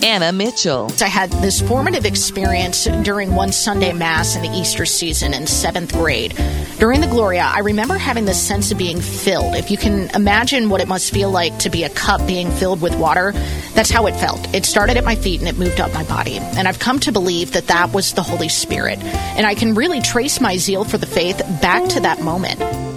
Anna Mitchell. I had this formative experience during one Sunday Mass in the Easter season in 7th grade. During the Gloria, I remember having this sense of being filled. If you can imagine what it must feel like to be a cup being filled with water, that's how it felt. It started at my feet and it moved up my body. And I've come to believe that that was the Holy Spirit. And I can really trace my zeal for the faith back to that moment.